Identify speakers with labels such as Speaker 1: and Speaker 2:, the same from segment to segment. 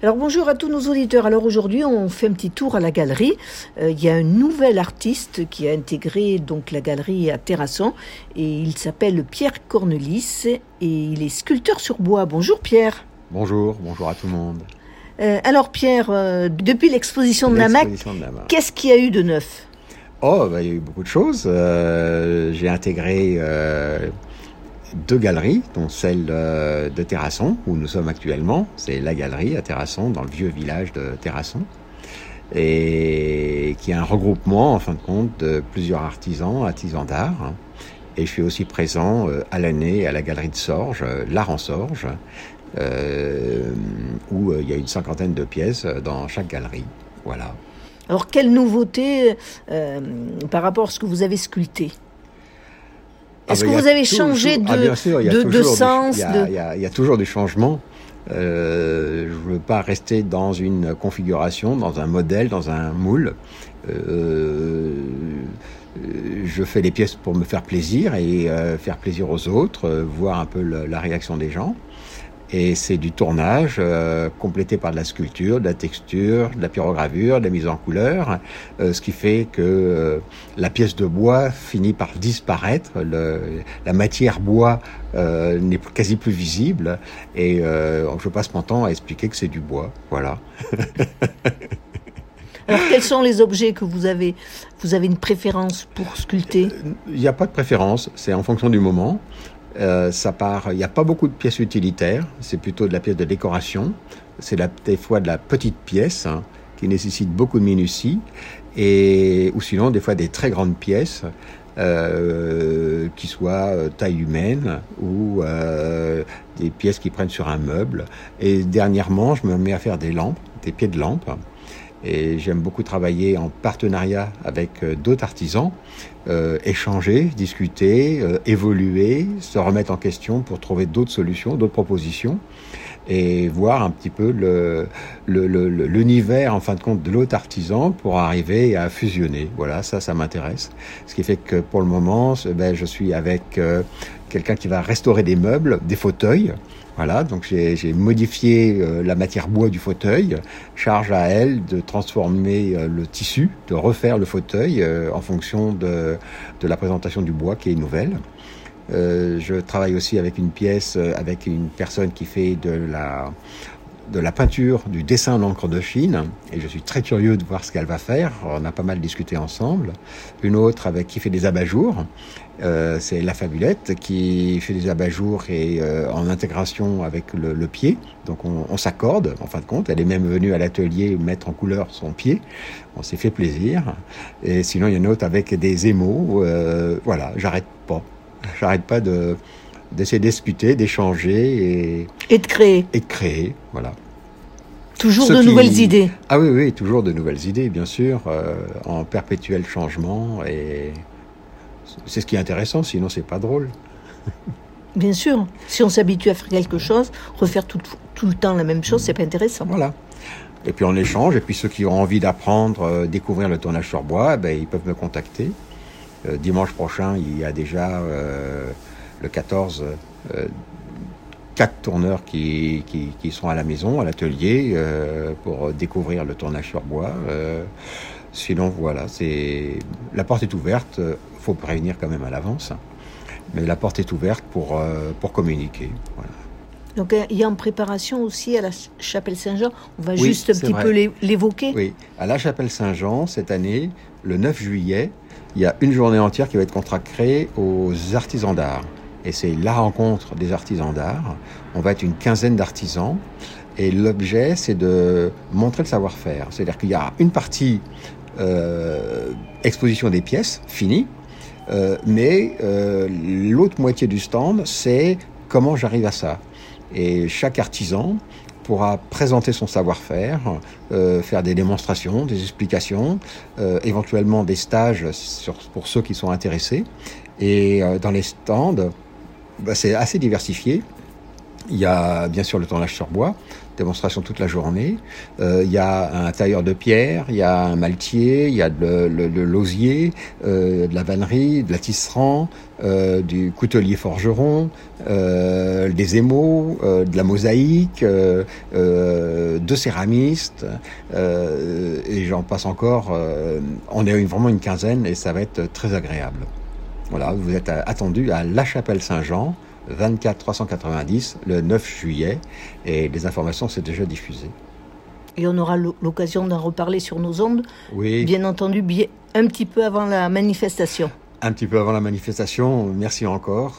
Speaker 1: Alors bonjour à tous nos auditeurs. Alors aujourd'hui on fait un petit tour à la galerie. Il y a un nouvel artiste qui a intégré donc la galerie à Terrasson et il s'appelle Pierre Cornelis et il est sculpteur sur bois. Bonjour Pierre.
Speaker 2: Bonjour à tout le monde.
Speaker 1: Alors Pierre, depuis l'exposition de Namac, qu'est-ce qu'il y a eu de neuf ?
Speaker 2: Il y a eu beaucoup de choses. J'ai intégré 2 galeries, dont celle de Terrasson, où nous sommes actuellement. C'est la galerie à Terrasson, dans le vieux village de Terrasson, et qui est un regroupement, en fin de compte, de plusieurs artisans d'art. Et je suis aussi présent à l'année à la galerie de Sorges, l'Art en Sorges, où il y a une 50aine de pièces dans chaque galerie. Voilà.
Speaker 1: Alors, quelle nouveauté par rapport à ce que vous avez sculpté ? Est-ce que vous avez changé de sens ?
Speaker 2: Il y a toujours des changements. Je ne veux pas rester dans une configuration, dans un modèle, dans un moule. Je fais les pièces pour me faire plaisir et faire plaisir aux autres, voir un peu la réaction des gens. Et c'est du tournage complété par de la sculpture, de la texture, de la pyrogravure, de la mise en couleur, ce qui fait que la pièce de bois finit par disparaître, la matière bois n'est quasi plus visible, et je passe mon temps à expliquer que c'est du bois, voilà.
Speaker 1: Alors, quels sont les objets que vous avez ? Vous avez une préférence pour sculpter ?
Speaker 2: Il n'y a pas de préférence, c'est en fonction du moment. Il n'y a pas beaucoup de pièces utilitaires, c'est plutôt de la pièce de décoration, c'est des fois de la petite pièce qui nécessite beaucoup de minutie, ou sinon des fois des très grandes pièces qui soient taille humaine ou des pièces qui prennent sur un meuble. Et dernièrement, je me mets à faire des lampes, des pieds de lampes. Et j'aime beaucoup travailler en partenariat avec d'autres artisans, échanger, discuter, évoluer, se remettre en question pour trouver d'autres solutions, d'autres propositions, et voir un petit peu l'univers, en fin de compte, de l'autre artisan pour arriver à fusionner. Voilà, ça m'intéresse. Ce qui fait que pour le moment, je suis avec quelqu'un qui va restaurer des meubles, des fauteuils. Voilà, donc j'ai modifié la matière bois du fauteuil, charge à elle de transformer le tissu, de refaire le fauteuil en fonction de la présentation du bois qui est nouvelle. Je travaille aussi avec une pièce, avec une personne qui fait de la peinture, du dessin en encre de Chine, et je suis très curieux de voir ce qu'elle va faire. On a pas mal discuté ensemble. Une autre qui fait des abat-jours, c'est La Fabulette, qui fait des abat-jours et en intégration avec le pied. Donc on s'accorde, en fin de compte. Elle est même venue à l'atelier mettre en couleur son pied. On s'est fait plaisir. Et sinon, il y en a une autre avec des émaux. Voilà, j'arrête pas d'essayer de discuter, d'échanger
Speaker 1: et de créer.
Speaker 2: Voilà.
Speaker 1: Toujours de nouvelles idées.
Speaker 2: Ah oui, toujours de nouvelles idées, bien sûr, en perpétuel changement, et c'est ce qui est intéressant, sinon c'est pas drôle.
Speaker 1: Bien sûr, si on s'habitue à faire quelque chose, refaire tout le temps la même chose, c'est pas intéressant.
Speaker 2: Voilà. Et puis on échange, et puis ceux qui ont envie d'apprendre, découvrir le tournage sur bois, ils peuvent me contacter. Dimanche prochain, il y a déjà le 14, 4 tourneurs qui sont à la maison, à l'atelier, pour découvrir le tournage sur bois. Sinon, voilà, la porte est ouverte. Faut prévenir quand même à l'avance, mais la porte est ouverte pour communiquer. Voilà.
Speaker 1: Donc il y a en préparation aussi à la Chapelle Saint-Jean. On va juste un petit peu l'évoquer.
Speaker 2: Oui, à la Chapelle Saint-Jean, cette année, le 9 juillet, il y a une journée entière qui va être consacrée aux artisans d'art. Et c'est la rencontre des artisans d'art. On va être une quinzaine d'artisans. Et l'objet, c'est de montrer le savoir-faire. C'est-à-dire qu'il y a une partie exposition des pièces, finie. Mais l'autre moitié du stand, c'est comment j'arrive à ça. Et chaque artisan pourra présenter son savoir-faire, faire des démonstrations, des explications, éventuellement des stages pour ceux qui sont intéressés. Et dans les stands, c'est assez diversifié. Il y a bien sûr le tournage sur bois, démonstration toute la journée. Il y a un tailleur de pierre, il y a un maltier, il y a de l'osier, de la vannerie, de la tisserand, du coutelier forgeron, des émaux, de la mosaïque, de céramistes, et j'en passe encore. On est vraiment une quinzaine et ça va être très agréable. Voilà, vous êtes attendus à La Chapelle-Saint-Jean, 24 390, le 9 juillet, et les informations sont déjà diffusées.
Speaker 1: Et on aura l'occasion d'en reparler sur nos ondes,
Speaker 2: oui.
Speaker 1: Bien entendu, un petit peu avant la manifestation.
Speaker 2: Un petit peu avant la manifestation, merci encore.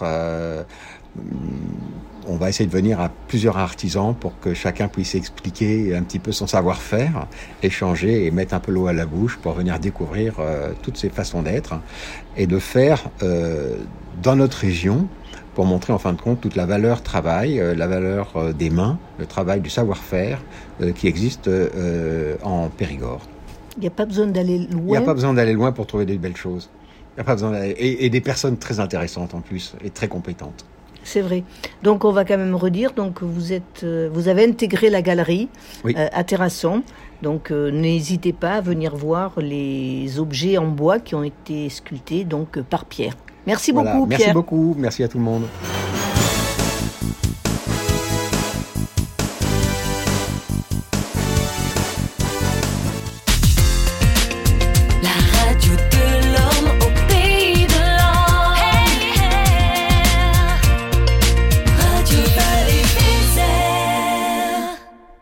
Speaker 2: On va essayer de venir à plusieurs artisans pour que chacun puisse expliquer un petit peu son savoir-faire, échanger et mettre un peu l'eau à la bouche pour venir découvrir toutes ces façons d'être et de faire dans notre région, pour montrer en fin de compte toute la valeur travail, la valeur des mains, le travail du savoir-faire qui existe en Périgord.
Speaker 1: Il n'y a pas besoin d'aller loin.
Speaker 2: Il n'y a pas besoin d'aller loin pour trouver des belles choses. Il n'y a pas besoin et des personnes très intéressantes en plus et très compétentes.
Speaker 1: C'est vrai. Donc on va quand même redire. Donc vous avez intégré la galerie à Terrasson. Donc n'hésitez pas à venir voir les objets en bois qui ont été sculptés donc par Pierre. Merci beaucoup, Pierre.
Speaker 2: Merci beaucoup. Merci à tout le monde.